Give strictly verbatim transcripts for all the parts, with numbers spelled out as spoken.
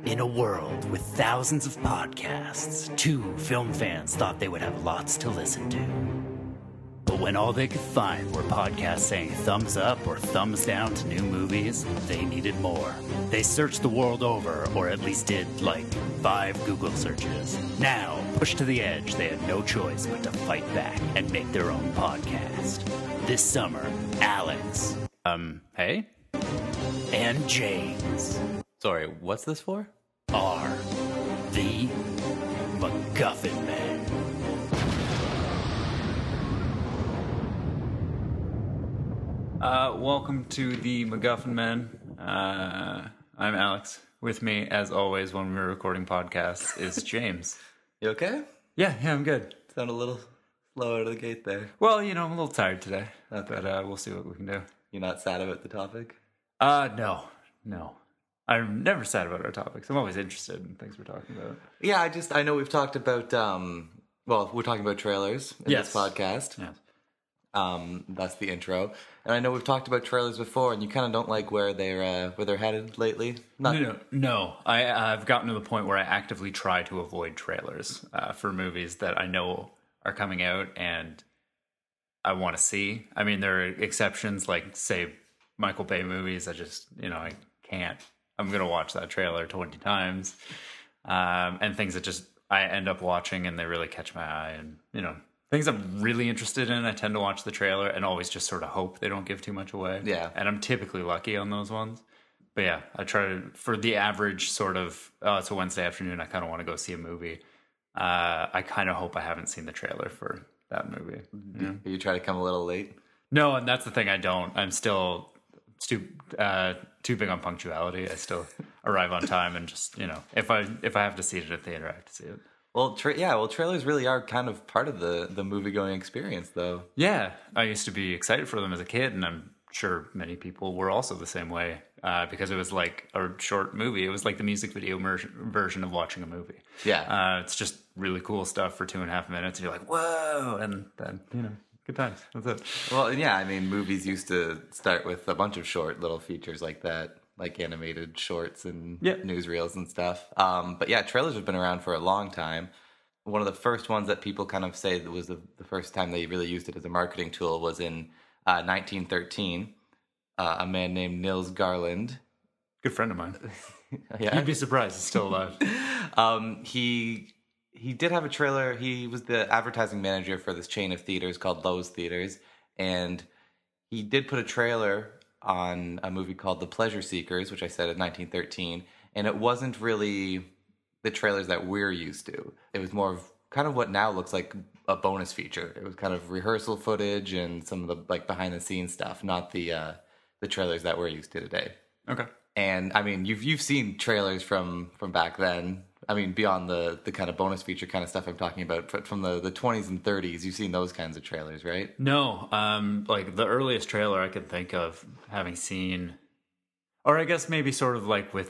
In a world with thousands of podcasts, two film fans thought they would have lots to listen to. But when all they could find were podcasts saying thumbs up or thumbs down to new movies, they needed more. They searched the world over, or at least did, like, five Google searches. Now, pushed to the edge, they had no choice but to fight back and make their own podcast. This summer, Alex, um, hey? And James. Sorry, what's this for? Are the MacGuffin Men. Uh, welcome to the MacGuffin Men. Uh, I'm Alex. With me, as always, when we're recording podcasts, is James. You okay? Yeah, yeah, I'm good. Sound a little slow out of the gate there. Well, you know, I'm a little tired today, Okay. but uh, we'll see what we can do. You're not sad about the topic? Uh, no, no. I'm never sad about our topics. I'm always interested in things we're talking about. Yeah, I just, I know we've talked about, um, well, we're talking about trailers in Yes. this podcast. Yes. Um, that's the intro. And I know we've talked about trailers before, and you kind of don't like where they're, uh, where they're headed lately. Not- No, no, no. I, I've gotten to the point where I actively try to avoid trailers uh, for movies that I know are coming out and I want to see. I mean, there are exceptions, like, say, Michael Bay movies. I just, you know, I can't. I'm going to watch that trailer twenty times. Um, and things that just I end up watching and they really catch my eye. And, you know, things I'm really interested in, I tend to watch the trailer and always just sort of hope they don't give too much away. Yeah. And I'm typically lucky on those ones. But yeah, I try to, for the average sort of, oh, it's a Wednesday afternoon, I kind of want to go see a movie. Uh, I kind of hope I haven't seen the trailer for that movie. Yeah. You try to come a little late? No, and that's the thing, I don't. I'm still too, uh, too big on punctuality. I still arrive on time and just, you know, if I if I have to see it at the theater, I have to see it. Well, tra- yeah, well, trailers really are kind of part of the, the movie-going experience, though. Yeah, I used to be excited for them as a kid, and I'm sure many people were also the same way uh, because it was like a short movie. It was like the music video mer- version of watching a movie. Yeah. Uh, it's just really cool stuff for two and a half minutes. And you're like, whoa, and then, you know, good times. That's it. Well, yeah, I mean, movies used to start with a bunch of short little features like that, like animated shorts and Yep. newsreels and stuff. Um, but yeah, trailers have been around for a long time. One of the first ones that people kind of say that was the, the first time they really used it as a marketing tool was in uh, nineteen thirteen. Uh, a man named Nils Garland. Good friend of mine. Yeah. You'd be surprised he's still alive. Um, he he did have a trailer. He was the advertising manager for this chain of theaters called Lowe's Theaters, and he did put a trailer on a movie called The Pleasure Seekers, which I said in nineteen thirteen, and it wasn't really the trailers that we're used to. It was more of kind of what now looks like a bonus feature. It was kind of rehearsal footage and some of the like behind the scenes stuff, not the uh, the trailers that we're used to today. Okay. And I mean, you've you've seen trailers from, from back then. I mean, beyond the, the kind of bonus feature kind of stuff I'm talking about, but from the, the twenties and thirties, you've seen those kinds of trailers, right? No, um, like the earliest trailer I could think of having seen, or I guess maybe sort of like with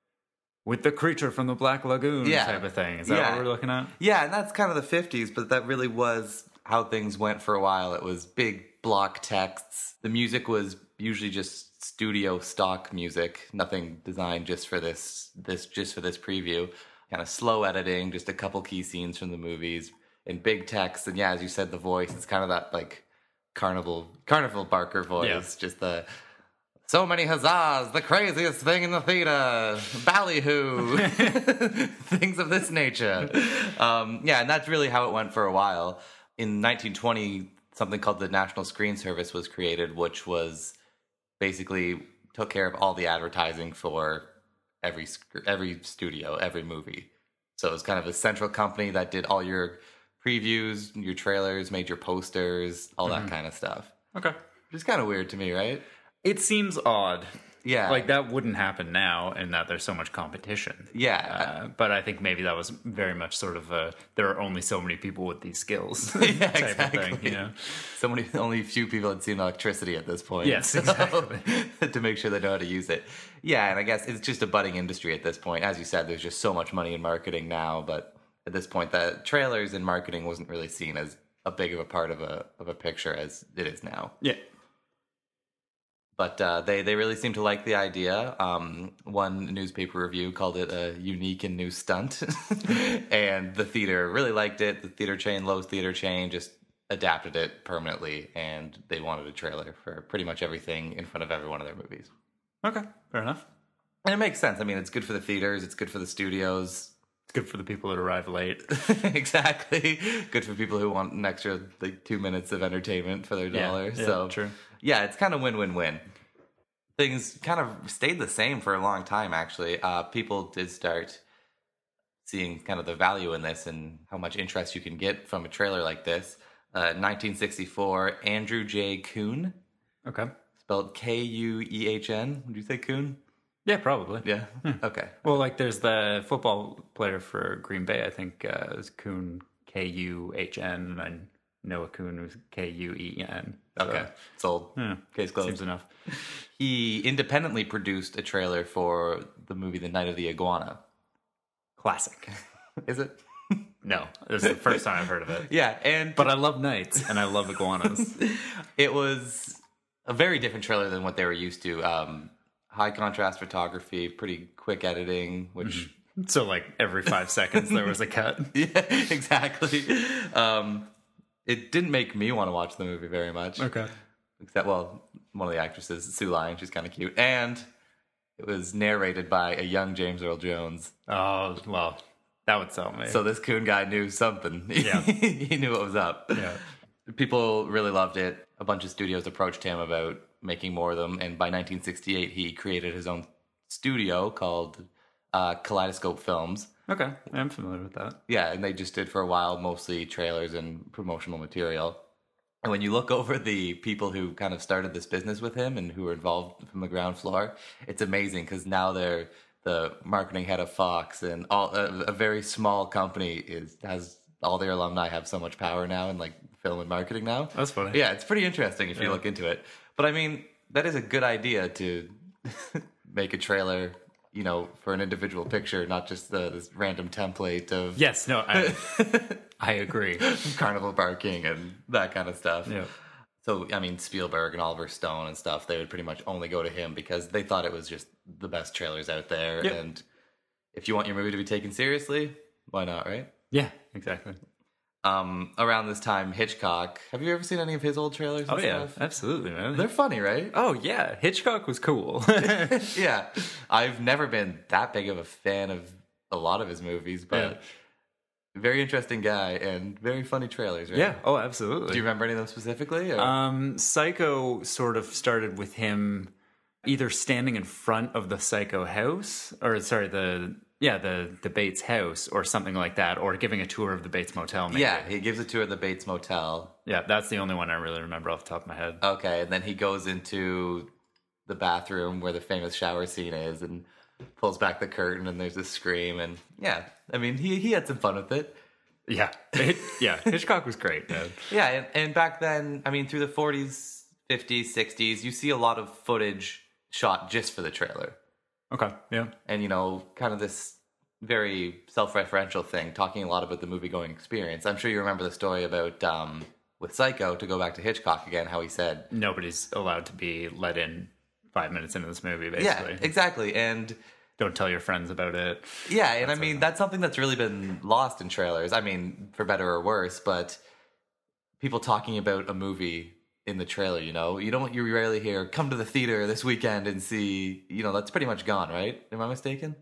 with the creature from the Black Lagoon Yeah. type of thing. Is that Yeah. what we're looking at? Yeah, and that's kind of the fifties, but that really was how things went for a while. It was big block texts. The music was usually just studio stock music, nothing designed just for this this just for this preview. Kind of slow editing, just a couple key scenes from the movies, and big text. And yeah, as you said, the voice, it's kind of that like carnival carnival barker voice, Yeah. just the so many huzzas, the craziest thing in the theater, ballyhoo, things of this nature. Um, yeah, and that's really how it went for a while. In nineteen twenty, something called the National Screen Service was created, which was basically took care of all the advertising for every sc- every studio, every movie. So it was kind of a central company that did all your previews, your trailers, made your posters, all that kind of stuff. Okay. Which is kind of weird to me, right? It seems odd. Yeah. Like that wouldn't happen now in that there's so much competition. Yeah. Uh, but I think maybe that was very much sort of a, there are only so many people with these skills Yeah, type exactly. of thing, you know? So many, only a few people had seen electricity at this point. Yes, So, exactly. to make sure they know how to use it. Yeah, and I guess it's just a budding industry at this point. As you said, there's just so much money in marketing now, but at this point, the trailers and marketing wasn't really seen as a big of a part of a of a picture as it is now. Yeah. But uh, they they really seem to like the idea. Um, one newspaper review called it a unique and new stunt, and the theater really liked it. The theater chain, Lowe's Theater chain, just adapted it permanently, and they wanted a trailer for pretty much everything in front of every one of their movies. Okay, fair enough. And it makes sense. I mean, it's good for the theaters. It's good for the studios. It's good for the people that arrive late. Exactly. Good for people who want an extra like two minutes of entertainment for their Yeah, dollar. yeah, so true. Yeah, it's kind of win-win-win. Things kind of stayed the same for a long time, actually. Uh, people did start seeing kind of the value in this and how much interest you can get from a trailer like this. Uh, nineteen sixty-four, Andrew J. Kuhn, Okay. spelled K U E H N. Would you say Kuhn? Yeah, probably. Yeah. Okay. Well, like there's the football player for Green Bay. I think uh, is Kuhn, K U H N, and Noah Kuhn was K U E N. So, Okay. Sold. yeah, Case closed. seems enough. He independently produced a trailer for the movie The Night of the Iguana. Classic. Is it? No, this is the first time I've heard of it. Yeah, and But I love knights and I love iguanas. it was a very different trailer than what they were used to. Um, high contrast photography, pretty quick editing, which So like every five seconds there was a cut. yeah, exactly. Um, it didn't make me want to watch the movie very much. Okay. Except, well, one of the actresses, Sue Lyon, she's kind of cute, and it was narrated by a young James Earl Jones. Oh well, that would sell me. So this Coon guy knew something. Yeah. He knew what was up. Yeah. People really loved it. A bunch of studios approached him about making more of them, and by nineteen sixty-eight, he created his own studio called uh, Kaleidoscope Films. Okay, I'm familiar with that. Yeah, and they just did for a while mostly trailers and promotional material. And when you look over the people who kind of started this business with him and who were involved from the ground floor, it's amazing because now they're the marketing head of Fox, and all a, a very small company is has all their alumni have so much power now in like film and marketing now. That's funny. Yeah, it's pretty interesting if you Yeah. look into it. But I mean, that is a good idea to make a trailer, you know, for an individual picture, not just the this random template of Yes, no, I, I agree. carnival barking and that kind of stuff. Yeah. So, I mean, Spielberg and Oliver Stone and stuff, they would pretty much only go to him because they thought it was just the best trailers out there. Yep. And if you want your movie to be taken seriously, why not, right? Yeah, exactly. Um, around this time, Hitchcock. Have you ever seen any of his old trailers? Oh and yeah, stuff? absolutely, man. They're funny, right? Oh yeah, Hitchcock was cool. Yeah. I've never been that big of a fan of a lot of his movies, but Yeah. very interesting guy and very funny trailers, right? Yeah. Oh, absolutely. Do you remember any of them specifically? Or? Um, Psycho sort of started with him either standing in front of the Psycho house, or sorry, the yeah the the Bates house, or something like that, or giving a tour of the Bates Motel. Maybe. Yeah, he gives a tour of the Bates Motel. Yeah, that's the only one I really remember off the top of my head. Okay, and then he goes into the bathroom where the famous shower scene is and pulls back the curtain and there's a scream, and yeah, I mean, he, he had some fun with it. Yeah, Hit, yeah, Hitchcock was great, man. Yeah, and, and back then, I mean, through the forties, fifties, sixties, you see a lot of footage shot just for the trailer. Okay, yeah, And, you know, kind of this very self-referential thing, talking a lot about the movie-going experience. I'm sure you remember the story about, um, with Psycho, to go back to Hitchcock again, how he said, nobody's allowed to be let in five minutes into this movie, yeah, basically. exactly, and... Don't tell your friends about it. Yeah, and I mean, that's something that's really been lost in trailers. I mean, for better or worse, but people talking about a movie in the trailer, you know? You don't, you rarely hear, come to the theater this weekend and see, you know, that's pretty much gone, right? Am I mistaken?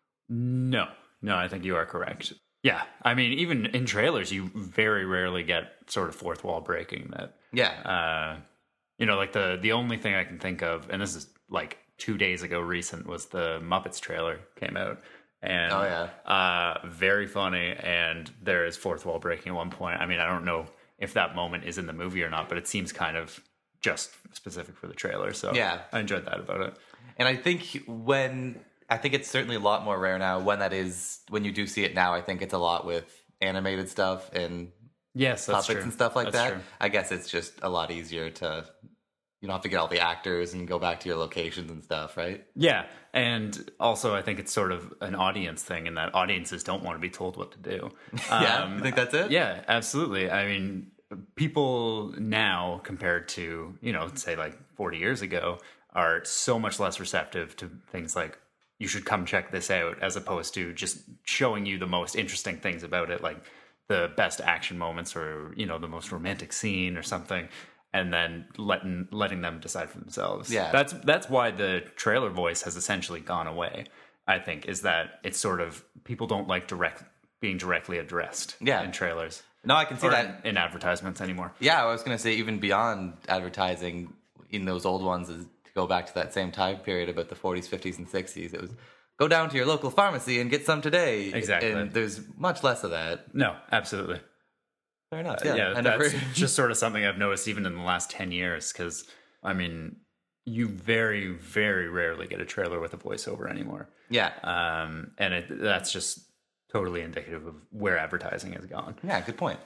No, no, I think you are correct. Yeah, I mean, even in trailers, you very rarely get sort of fourth wall breaking that. Yeah. Uh, you know, like the the only thing I can think of, and this is like two days ago recent, was the Muppets trailer came out. And, Oh, yeah. Uh, very funny, and there is fourth wall breaking at one point. I mean, I don't know if that moment is in the movie or not, but it seems kind of just specific for the trailer. So Yeah. I enjoyed that about it. And I think when, I think it's certainly a lot more rare now when that is, when you do see it now, I think it's a lot with animated stuff and Yes, that's puppets true. and stuff like That's that. true. I guess it's just a lot easier to, you don't have to get all the actors and go back to your locations and stuff, right? Yeah, and also I think it's sort of an audience thing in that audiences don't want to be told what to do. Yeah, Um, you think that's it? Yeah, absolutely. I mean, people now compared to, you know, say like forty years ago are so much less receptive to things like, you should come check this out, as opposed to just showing you the most interesting things about it, like the best action moments or, you know, the most romantic scene or something, and then letting letting them decide for themselves. Yeah. That's that's why the trailer voice has essentially gone away, I think, is that it's sort of, people don't like direct being directly addressed Yeah. in trailers. No, I can see Or that. in, in advertisements anymore. Yeah, I was going to say even beyond advertising in those old ones, is to go back to that same time period about the forties, fifties, and sixties. It was go down to your local pharmacy and get some today. Exactly. And there's much less of that. No, absolutely. Fair enough. Yeah, Yeah, I that's never. just sort of something I've noticed even in the last ten years, because, I mean, you very, very rarely get a trailer with a voiceover anymore. Yeah. Um, and it, that's just totally indicative of where advertising has gone. Yeah, good point.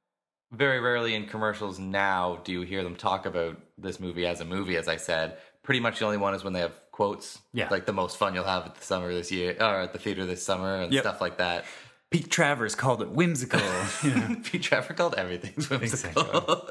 Very rarely in commercials now do you hear them talk about this movie as a movie, as I said. Pretty much the only one is when they have quotes. Yeah. Like the most fun you'll have at the summer this year, or at the theater this summer, and Yep. stuff like that. Pete Travers called it whimsical. Yeah. Pete Trevor called everything whimsical.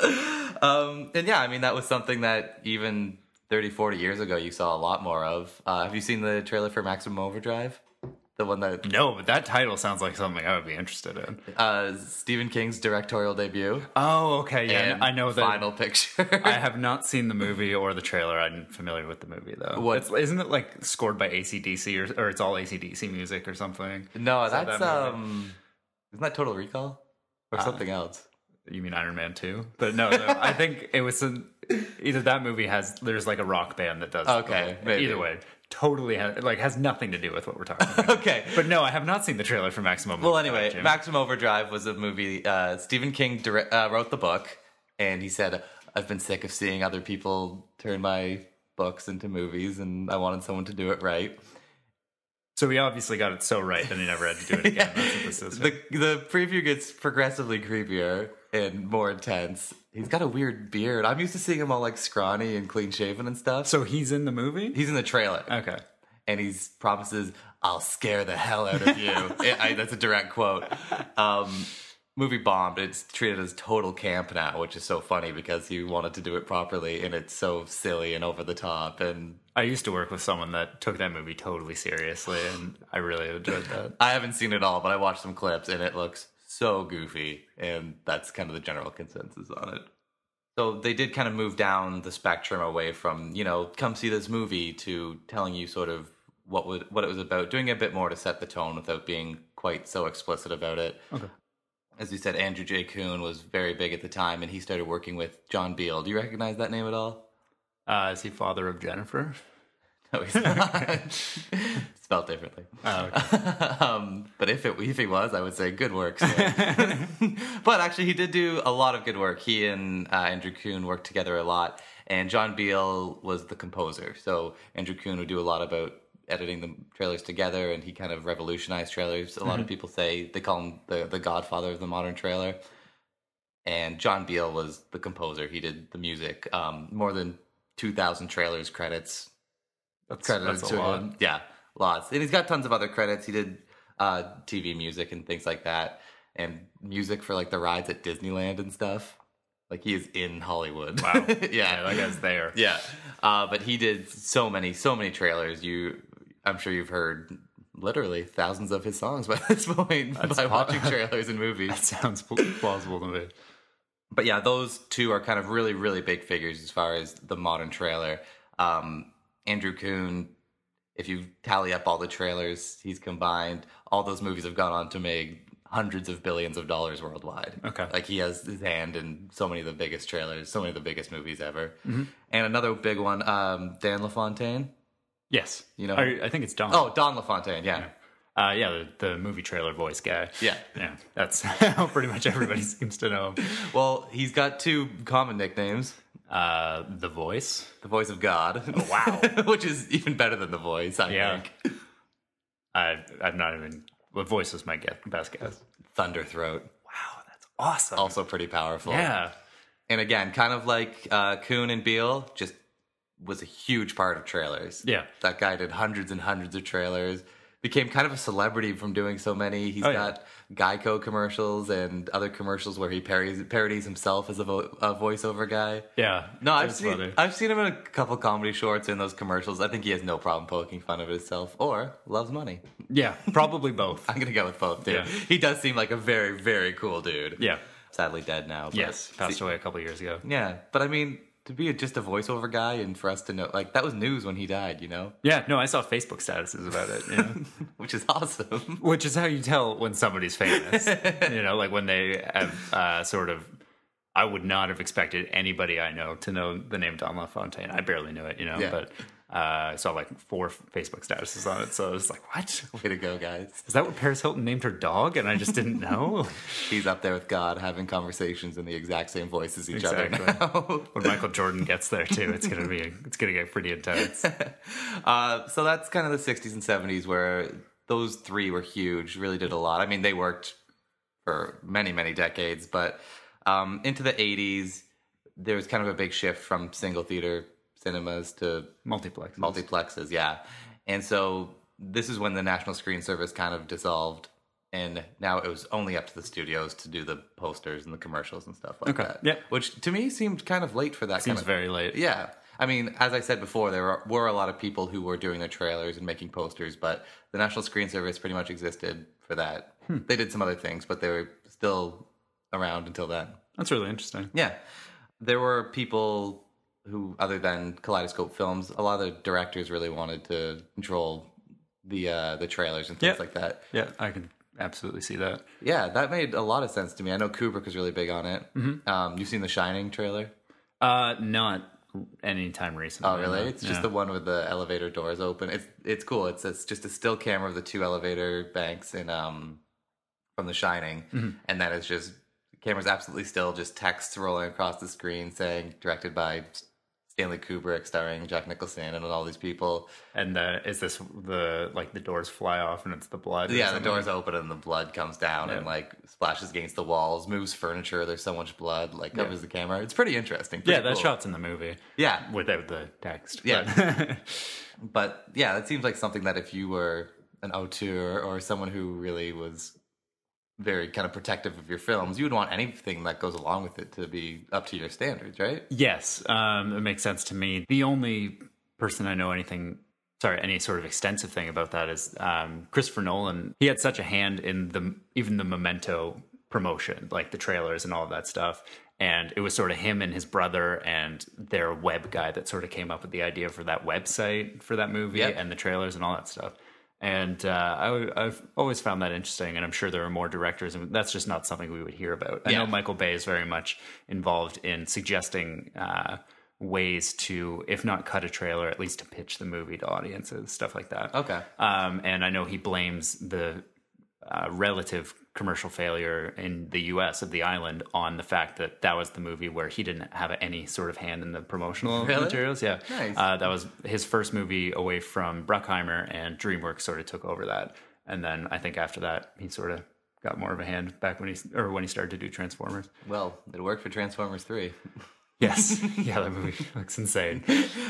um, and yeah, I mean, that was something that even thirty, forty years ago you saw a lot more of. Uh, have you seen the trailer for Maximum Overdrive? The one that No, but that title sounds like something I would be interested in. uh, Stephen King's directorial debut. Oh, okay. Yeah, and I know that. Final picture. I have not seen the movie or the trailer. I'm familiar with the movie, though. What- It's, isn't it like scored by A C D C, or, or it's all A C D C music or something? No, Is that that's that movie? um, isn't that Total Recall or Uh, something else? You mean Iron Man two? But no, no I think it was some, either that movie has, there's like a rock band that does. Okay, the- maybe. Either way, totally has, like has nothing to do with what we're talking about. Okay. But no, I have not seen the trailer for Maximum. Well, Overdrive, anyway, Jim. Maximum Overdrive was a movie. Uh, Stephen King dire- uh, wrote the book, and he said, "I've been sick of seeing other people turn my books into movies, and I wanted someone to do it right." So he obviously got it so right that he never had to do it again. That's what this is. The the preview gets progressively creepier and more intense. He's got a weird beard. I'm used to seeing him all like scrawny and clean shaven and stuff. So he's in the movie? He's in the trailer. Okay. And he promises, "I'll scare the hell out of you." I, I, that's a direct quote. Um, movie bombed. It's treated as total camp now, which is so funny because he wanted to do it properly, and it's so silly and over the top. And I used to work with someone that took that movie totally seriously, and I really enjoyed that. I haven't seen it all, but I watched some clips, and it looks so goofy, and that's kind of the general consensus on it. So they did kind of move down the spectrum away from, you know, come see this movie, to telling you sort of what would what it was about, doing a bit more to set the tone without being quite so explicit about it. Okay. As you said, Andrew J. Kuhn was very big at the time, and he started working with John Beal. Do you recognize that name at all? Uh, is he father of Jennifer? No, he's not. Spelled differently. Oh, okay. um, but if it if he was, I would say good work. sir. But actually, he did do a lot of good work. He and uh, Andrew Kuhn worked together a lot, and John Beal was the composer. So Andrew Kuhn would do a lot about editing the trailers together, and he kind of revolutionized trailers. A lot Mm-hmm. of people say they call him the the godfather of the modern trailer. And John Beal was the composer. He did the music. Um, more than two thousand trailers credits That's, credited that's a to lot. him. Yeah, lots. And he's got tons of other credits. He did uh, T V music and things like that, and music for like the rides at Disneyland and stuff. Like he is in Hollywood. Wow. yeah. Yeah, that guy's there. Yeah. Uh, but he did so many, so many trailers. You, I'm sure you've heard literally thousands of his songs by this point That's by po- watching trailers and movies. That sounds pl- plausible to me. But yeah, those two are kind of really, really big figures as far as the modern trailer. Um, Andrew Kuhn, if you tally up all the trailers he's combined, all those movies have gone on to make hundreds of billions of dollars worldwide. Okay. Like he has his hand in so many of the biggest trailers, so many of the biggest movies ever. Mm-hmm. And another big one, um, Dan LaFontaine. Yes. You know- I, I think it's Don. Oh, Don LaFontaine, yeah. Uh, yeah, the, the movie trailer voice guy. Yeah. Yeah, that's how pretty much everybody seems to know him. Well, he's got two common nicknames. Uh, the voice. The voice of God. Wow. Which is even better than the voice, I Yeah. think. I, I'm not even... The voice was my guess, best guess. Thunderthroat. Wow, that's awesome. Also pretty powerful. Yeah. And again, kind of like uh, Kuhn and Beal, just was a huge part of trailers. Yeah. That guy did hundreds and hundreds of trailers. became kind of a celebrity from doing so many. He's Oh, yeah. got Geico commercials and other commercials where he parodies, parodies himself as a, vo- a voiceover guy. Yeah. No, I've it's seen funny. I've seen him in a couple comedy shorts in those commercials. I think he has no problem poking fun of himself or loves money. Yeah, probably both. I'm gonna go with both too. Yeah. He does seem like a very very cool dude. Yeah. Sadly dead now. But Yes, passed away a couple years ago. Yeah, but I mean, to be a, just a voiceover guy and for us to know, like, that was news when he died, you know? Yeah, no, I saw Facebook statuses about it. You know? Which is awesome. Which is how you tell when somebody's famous. You know, like when they have uh, sort of. I would not have expected anybody I know to know the name Don LaFontaine. I barely knew it, you know, Yeah. but uh, I saw like four Facebook statuses on it. So I was like, what? Way to go, guys. Is that what Paris Hilton named her dog? And I just didn't know? He's up there with God having conversations in the exact same voice as each Exactly. other now. When Michael Jordan gets there too, it's gonna be it's gonna get pretty intense. uh, so that's kind of the sixties and seventies where those three were huge, really did a lot. I mean, they worked for many, many decades, but um, into the eighties, there was kind of a big shift from single theater cinemas to Multiplex. multiplexes, yeah. And so this is when the National Screen Service kind of dissolved, and now it was only up to the studios to do the posters and the commercials and stuff like Okay, that. yeah. Which to me seemed kind of late for that Seems kind of very late. Yeah. I mean, as I said before, there were, were a lot of people who were doing their trailers and making posters, but the National Screen Service pretty much existed for that. Hmm. They did some other things, but they were still around until then. That's really interesting. Yeah. There were people who, other than Kaleidoscope Films, a lot of the directors really wanted to control the uh, the trailers and things Yeah. like that. Yeah, I can absolutely see that. Yeah, that made a lot of sense to me. I know Kubrick was really big on it. Mm-hmm. Um, you've seen The Shining trailer? Uh, not anytime recently. Oh, really? no. It's just Yeah. the one with the elevator doors open. It's it's cool. It's it's just a still camera of the two elevator banks in um from The Shining, Mm-hmm. and that is just the camera's absolutely still, just text rolling across the screen saying directed by Stanley Kubrick, starring Jack Nicholson and all these people. And uh, is this the like the doors fly off and it's the blood? or Yeah, the something? doors open and the blood comes down and Yeah. like splashes against the walls, moves furniture. There's so much blood, like covers the camera. It's pretty interesting. Yeah, pretty that cool. shot's in the movie. Yeah, Without the text. Yeah. but- but yeah, that seems like something that if you were an auteur or someone who really was very kind of protective of your films, you would want anything that goes along with it to be up to your standards, right? Yes, um, it makes sense to me. The only person I know anything, sorry, any sort of extensive thing about that is um, Christopher Nolan. He had such a hand in the even the Memento promotion, like the trailers and all of that stuff. And it was sort of him and his brother and their web guy that sort of came up with the idea for that website for that movie Yep. and the trailers and all that stuff. And uh, I, I've always found that interesting, and I'm sure there are more directors, and that's just not something we would hear about. I Yeah. know Michael Bay is very much involved in suggesting uh, ways to, if not cut a trailer, at least to pitch the movie to audiences, stuff like that. Okay. Um, and I know he blames the uh, relative commercial failure in the U S of The Island on the fact that that was the movie where he didn't have any sort of hand in the promotional Really? materials. Yeah. Nice. Uh, that was his first movie away from Bruckheimer, and DreamWorks sort of took over that. And then I think after that, he sort of got more of a hand back when he, or when he started to do Transformers. Well, it worked for Transformers three. Yes. Yeah, that movie looks insane.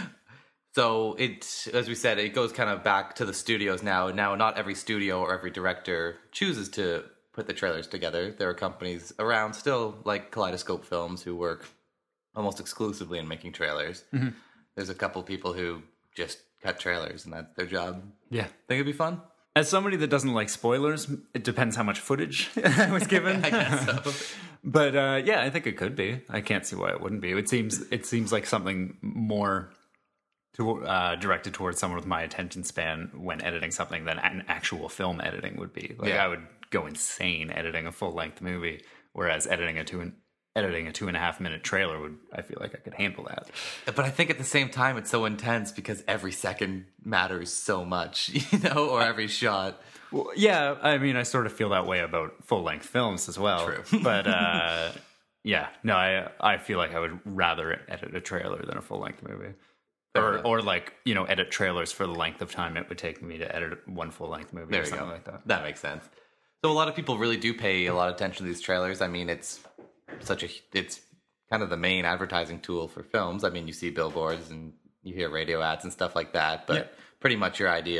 So it, as we said, it goes kind of back to the studios now. Now, not every studio or every director chooses to put the trailers together. There are companies around still, like Kaleidoscope Films, who work almost exclusively in making trailers. Mm-hmm. There's a couple people who just cut trailers, and that's their job. Yeah. Think it'd be fun? As somebody that doesn't like spoilers, it depends how much footage I was given. I guess so. But uh, yeah, I think it could be. I can't see why it wouldn't be. It seems it seems like something more to, uh, directed towards someone with my attention span when editing something than an actual film editing would be. Like Yeah. I would go insane editing a full length movie, whereas editing a two and editing a two and a half minute trailer would, I feel like I could handle that. But I think at the same time, it's so intense because every second matters so much, you know, or every shot. Well, yeah, I mean, I sort of feel that way about full length films as well. True. But uh, yeah, no, I I feel like I would rather edit a trailer than a full length movie. Fair Or, enough. or like, you know, edit trailers for the length of time it would take me to edit one full length movie There or you something go. like that. That makes sense. So a lot of people really do pay a lot of attention to these trailers. I mean, it's such a, it's kind of the main advertising tool for films. I mean, you see billboards and you hear radio ads and stuff like that, but Yeah. pretty much your idea of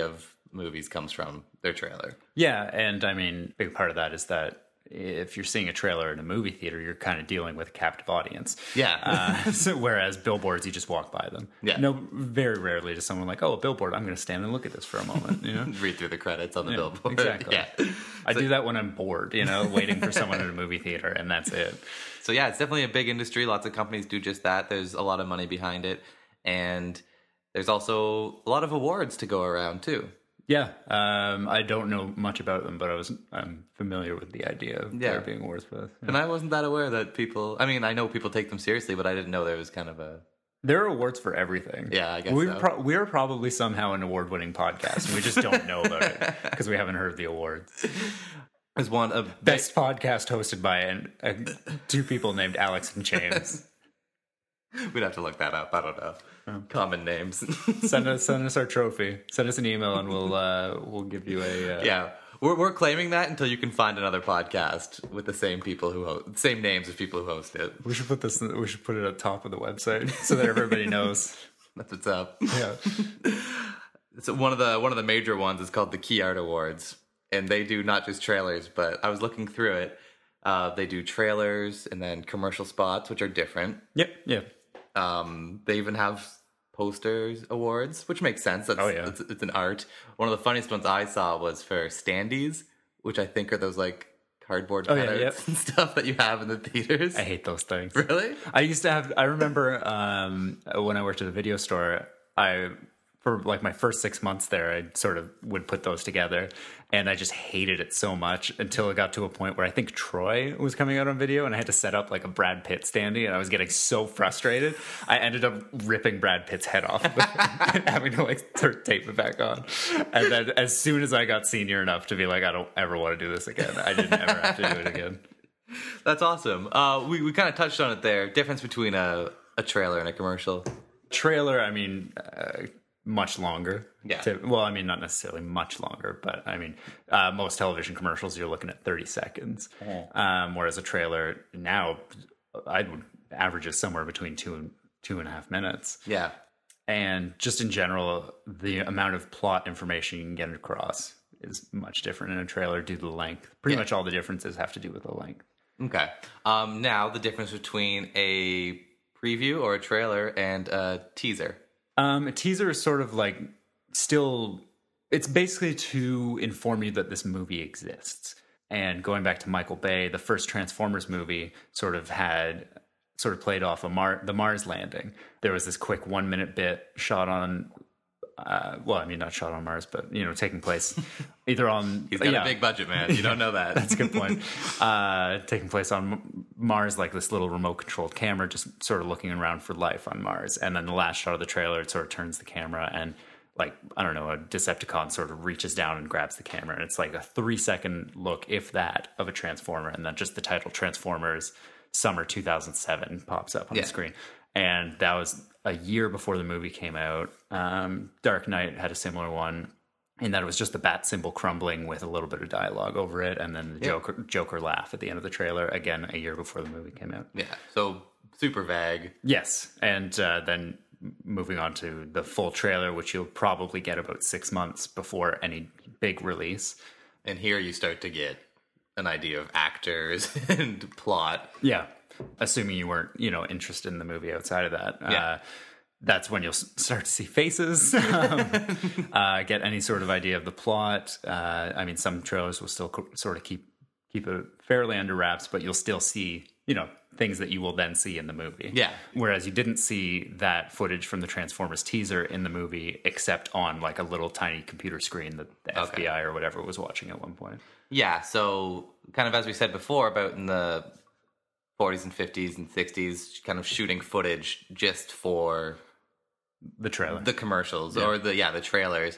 movies comes from their trailer. Yeah, and I mean, a big part of that is that if you're seeing a trailer in a movie theater, you're kind of dealing with a captive audience. Yeah. uh, so whereas billboards, you just walk by them. Yeah. No, very rarely does someone like, oh, a billboard, I'm going to stand and look at this for a moment. You know, Read through the credits on the Yeah, billboard. exactly. Yeah. I do that when I'm bored, you know, waiting for someone in a movie theater, and that's it. So yeah, it's definitely a big industry. Lots of companies do just that. There's a lot of money behind it, and there's also a lot of awards to go around too. Yeah, um, I don't know much about them, but I was I'm familiar with the idea of Yeah. there being awards for this. Yeah. And I wasn't that aware that people. I mean, I know people take them seriously, but I didn't know there was kind of a. There are awards for everything. Yeah, I guess we so. pro- we're probably somehow an award-winning podcast, and we just don't know about it because we haven't heard the awards. There's one a Best podcast hosted by an, uh, two people named Alex and James. We'd have to look that up. I don't know. Common names. Send us send us our trophy. Send us an email, and we'll uh, we'll give you a uh, Yeah, we're we're claiming that until you can find another podcast with the same people who host, same names of people who host it. We should put this. We should put it at the top of the website so that everybody knows. That's what's up. Yeah. So one of the one of the major ones is called the Key Art Awards, and they do not just trailers, but I was looking through it. Uh, they do trailers and then commercial spots, which are different. Yep. Yeah. Um, they even have posters awards, which makes sense. That's, Oh, yeah. it's, it's an art. One of the funniest ones I saw was for standees, which I think are those like cardboard Oh, yeah, cutouts yep. and stuff that you have in the theaters. I hate those things. Really? I used to have. I remember um, when I worked at a video store. I for like my first six months there, I sort of would put those together, and I just hated it so much until it got to a point where I think Troy was coming out on video, and I had to set up like a Brad Pitt standee, and I was getting so frustrated, I ended up ripping Brad Pitt's head off and having to like th- tape it back on. And then as soon as I got senior enough to be like, I don't ever want to do this again, I didn't ever have to do it again. That's awesome. Uh, we we kind of touched on it there. Difference between a, a trailer and a commercial. Trailer, I mean, uh, much longer. Yeah. To, well, I mean, not necessarily much longer, but I mean, uh, most television commercials, you're looking at thirty seconds. Mm-hmm. Um, whereas a trailer now, I would averages somewhere between two and two and a half minutes. Yeah. And just in general, the amount of plot information you can get across is much different in a trailer due to the length. Pretty Yeah. much all the differences have to do with the length. Okay. Um, now the difference between a preview or a trailer and a teaser. Um, a teaser is sort of like still, it's basically to inform you that this movie exists. And going back to Michael Bay, the first Transformers movie sort of had sort of played off a Mar- the Mars landing. There was this quick one minute bit shot on, uh, well, I mean, not shot on Mars, but, you know, taking place either on... He's got yeah. a big budget, man. You don't know that. That's a good point. Uh, taking place on M- Mars, like this little remote-controlled camera, just sort of looking around for life on Mars. And then the last shot of the trailer, it sort of turns the camera and, like, I don't know, a Decepticon sort of reaches down and grabs the camera. And it's like a three-second look, if that, of a Transformer. And then just the title Transformers Summer two thousand seven pops up on Yeah. the screen. And that was a year before the movie came out. Um, Dark Knight had a similar one. And that it was just the bat symbol crumbling with a little bit of dialogue over it, and then the Yeah. Joker Joker laugh at the end of the trailer. Again, a year before the movie came out. Yeah. So super vague. Yes, and uh, then moving on to the full trailer, which you'll probably get about six months before any big release. And here you start to get an idea of actors and plot. Yeah, assuming you weren't, you know, interested in the movie outside of that. Yeah. Uh, that's when you'll s- start to see faces, um, uh, get any sort of idea of the plot. Uh, I mean, some trailers will still co- sort of keep keep it fairly under wraps, but you'll still see, you know, things that you will then see in the movie. Yeah. Whereas you didn't see that footage from the Transformers teaser in the movie, except on like a little tiny computer screen that the F B I or whatever was watching at one point. Yeah. So kind of as we said before about in the forties and fifties and sixties, kind of shooting footage just for The trailer. the commercials Yeah. or the yeah the trailers,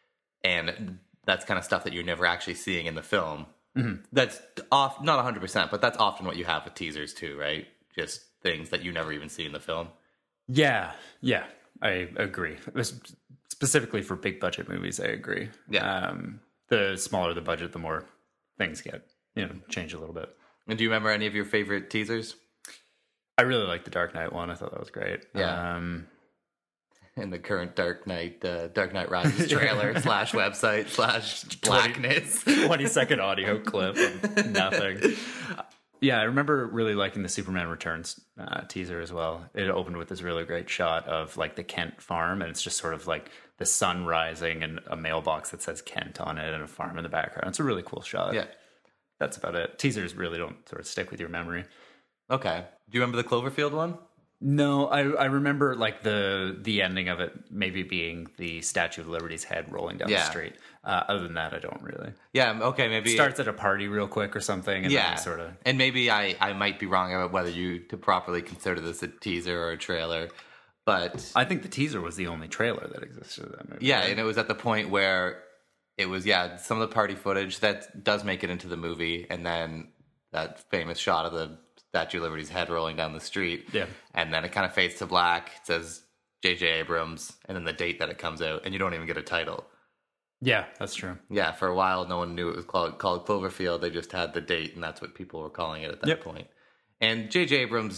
and that's kind of stuff that you're never actually seeing in the film. Mm-hmm. That's off not one hundred percent, but that's often what you have with teasers too, right? Just things that you never even see in the film. Yeah, yeah, I agree. Specifically for big budget movies, I agree. Yeah. Um, the smaller the budget, the more things get, you know, change a little bit. And do you remember any of your favorite teasers? I really like the Dark Knight one. I thought that was great. Yeah. Um, in the current Dark Knight, uh, Dark Knight Rises trailer slash website slash blackness. twenty second audio clip of nothing. Yeah, I remember really liking the Superman Returns uh, teaser as well. It opened with this really great shot of like the Kent farm, and it's just sort of like the sun rising and a mailbox that says Kent on it and a farm in the background. It's a really cool shot. Yeah. That's about it. Teasers really don't sort of stick with your memory. Okay. Do you remember the Cloverfield one? No, I, I remember like the the ending of it maybe being the Statue of Liberty's head rolling down Yeah. the street. Uh, other than that, I don't really. Yeah, okay, maybe. It starts at a party real quick or something, and yeah, then sort of. And maybe I, I might be wrong about whether you to properly consider this a teaser or a trailer, but I think the teaser was the only trailer that existed in that movie. yeah, right? and it was at the point where it was yeah some of the party footage that does make it into the movie, and then that famous shot of the Statue of Liberty's head rolling down the street. Yeah. And then it kind of fades to black. It says J J Abrams, and then the date that it comes out, and you don't even get a title. Yeah, that's true. Yeah, for a while, no one knew it was called, called Cloverfield. They just had the date, and that's what people were calling it at that Yep. point. And J J Abrams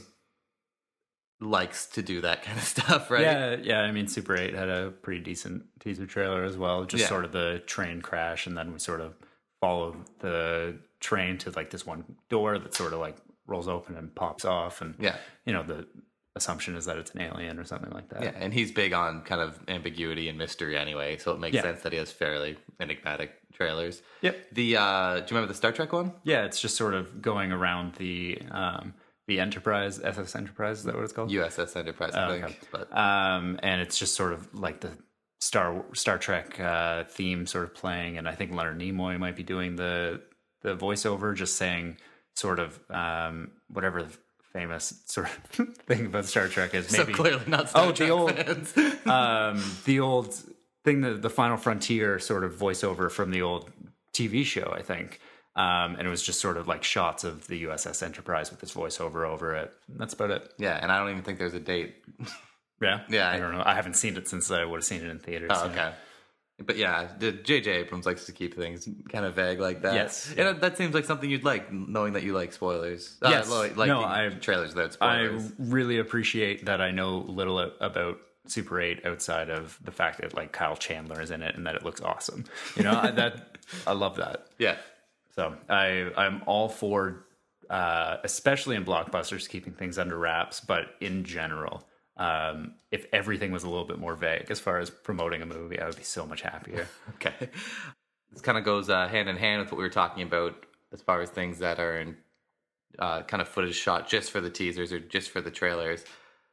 likes to do that kind of stuff, right? Yeah, yeah. I mean, Super eight had a pretty decent teaser trailer as well. Just Yeah. sort of the train crash, and then we sort of follow the train to like this one door that sort of like rolls open and pops off, and Yeah. you know the assumption is that it's an alien or something like that. Yeah, and he's big on kind of ambiguity and mystery anyway, so it makes Yeah. sense that he has fairly enigmatic trailers. Yep. The uh, do you remember the Star Trek one? Yeah, it's just sort of going around the um, the Enterprise, S S Enterprise. Is that what it's called? U S S Enterprise, I Oh, think. okay. But Um, and it's just sort of like the Star Star Trek uh, theme sort of playing, and I think Leonard Nimoy might be doing the the voiceover, just saying sort of um, whatever the famous sort of thing about Star Trek is. Maybe so clearly not Star oh Trek the old fans. um, the old thing, the the Final Frontier sort of voiceover from the old T V show, I think. Um, and it was just sort of like shots of the U S S Enterprise with this voiceover over it. That's about it. Yeah, and I don't even think there's a date. Yeah, Yeah, I I- don't know. I haven't seen it since I would have seen it in theaters. Oh, so- okay. But yeah, J J Abrams likes to keep things kind of vague like that. Yes, And yeah. that seems like something you'd like, knowing that you like spoilers. Uh, Yes. like, like No, the I- trailers without I spoilers. really appreciate that I know little a- about Super eight outside of the fact that like Kyle Chandler is in it and that it looks awesome. You know, I, that I love that. yeah. So I I'm all for, uh, especially in blockbusters, keeping things under wraps. But in general, um, if everything was a little bit more vague as far as promoting a movie, I would be so much happier. Okay. This kind of goes uh, hand in hand with what we were talking about as far as things that are in uh, kind of footage shot just for the teasers or just for the trailers.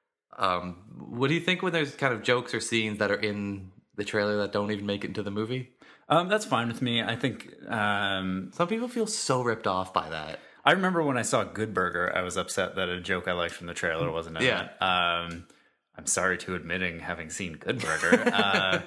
Um, what do you think when there's kind of jokes or scenes that are in the trailer that don't even make it into the movie? Um, that's fine with me. I think um, Some people feel so ripped off by that. I remember when I saw Good Burger, I was upset that a joke I liked from the trailer wasn't in Yeah. it. Um, I'm sorry to admitting having seen Good Burger, uh,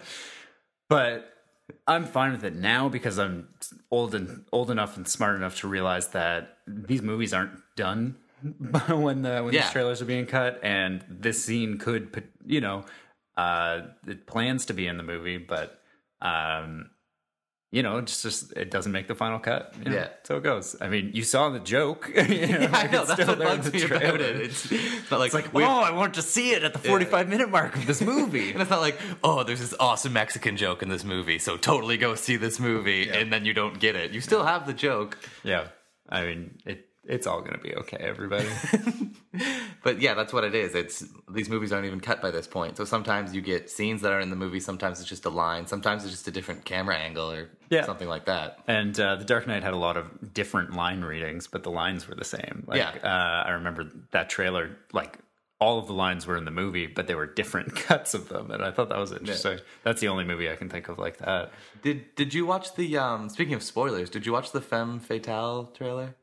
but I'm fine with it now because I'm old and old enough and smart enough to realize that these movies aren't done when the when Yeah. these trailers are being cut, and this scene could, put- you know, uh, it plans to be in the movie, but. Um, You know, it's just it doesn't make the final cut. You know? Yeah. So it goes. I mean, you saw the joke. You know, Yeah, I like, know. it's That's still what there in bugs the me about trailer. it. It's, it's not like, It's like, we- oh, I want to see it at the forty-five minute mark of this movie. and it's not like, oh, there's this awesome Mexican joke in this movie, so totally go see this movie, and then you don't get it. You still have the joke. Yeah, I mean, it. It's all gonna be okay, everybody. But yeah, that's what it is. It's these movies aren't even cut by this point. So sometimes you get scenes that are in the movie. Sometimes it's just a line. Sometimes it's just a different camera angle or Yeah. something like that. And uh, The Dark Knight had a lot of different line readings, but the lines were the same. Like, Yeah. uh, I remember that trailer. Like all of the lines were in the movie, but they were different cuts of them, and I thought that was interesting. That's the only movie I can think of like that. Did Did you watch the? Um, speaking of spoilers, did you watch the Femme Fatale trailer?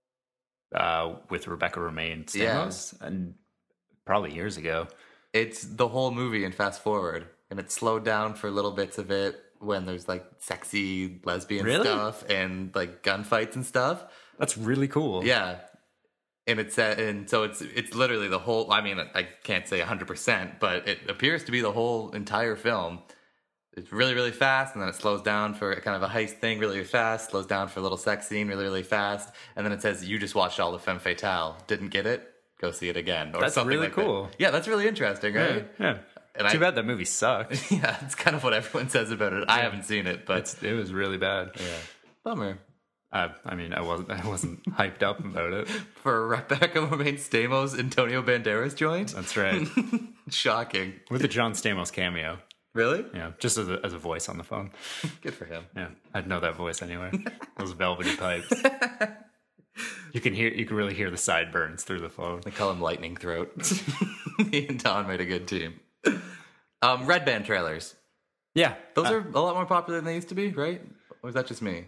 Uh, with Rebecca Romaine Stamos, and probably years ago. It's the whole movie in fast forward, and it's slowed down for little bits of it when there's like sexy lesbian Really? stuff and like gunfights and stuff. That's really cool. Yeah, and it's uh, and so it's it's literally the whole. I mean, I can't say one hundred percent, but it appears to be the whole entire film. It's really really fast, and then it slows down for kind of a heist thing, really, really fast. Slows down for a little sex scene, really really fast, and then it says you just watched all the Femme Fatale, didn't get it? Go see it again, or That's something really like cool. that. Yeah, that's really interesting, right? Yeah. And Too I, bad that movie sucked. Yeah, it's kind of what everyone says about it. I haven't seen it, but It's, it was really bad. yeah, bummer. Uh, I mean, I wasn't I wasn't hyped up about it. For Rebecca Romaine Stamos, Antonio Banderas joint? That's right. Shocking. With a John Stamos cameo. Really? Yeah, just as a, as a voice on the phone. Good for him. Yeah, I'd know that voice anyway. Those velvety pipes. You can hear, you can really hear the sideburns through the phone. They call him Lightning Throat. He and Don made a good team. Um, Red Band trailers. Yeah, Those uh, are a lot more popular than they used to be, right? Or is that just me?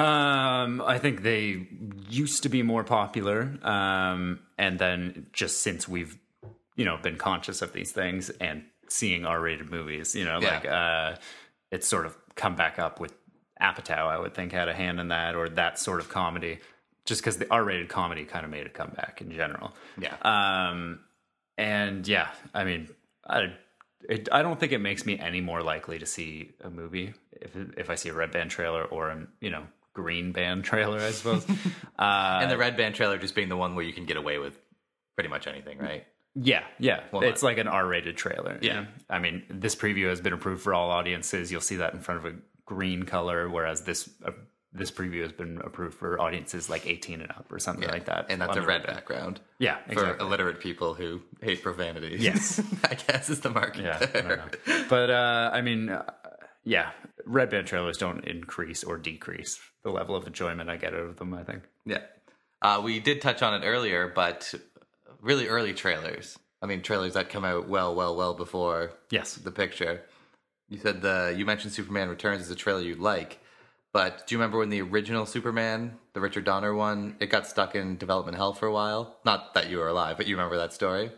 Um, I think they used to be more popular, um, and then just since we've, you know, been conscious of these things and seeing R-rated movies, you know, Yeah. like uh, it's sort of come back up with Apatow. I would think had a hand in that, or that sort of comedy, just because the R-rated comedy kind of made a comeback in general. Yeah. Um, and yeah, I mean, I. It, I don't think it makes me any more likely to see a movie if if I see a Red Band trailer or a, you know, Green Band trailer, I suppose. uh, And the Red Band trailer just being the one where you can get away with pretty much anything, right? yeah, yeah, Well, it's like an R-rated trailer. you Yeah. know? I mean, this preview has been approved for all audiences. You'll see that in front of a green color, whereas this uh, this preview has been approved for audiences like eighteen and up or something Yeah. like that. And that's on a the red Band. background. Yeah, For exactly. illiterate people who hate profanity. Yes. I guess is the market Yeah, I there. don't know. But uh, I mean, uh, yeah, Red Band trailers don't increase or decrease the level of enjoyment I get out of them, I think. Yeah. Uh, we did touch on it earlier, but really early trailers. I mean, trailers that come out well, well, well before Yes. the picture. You said the you mentioned Superman Returns as a trailer you like, but do you remember when the original Superman, the Richard Donner one, it got stuck in development hell for a while? Not that you were alive, but you remember that story?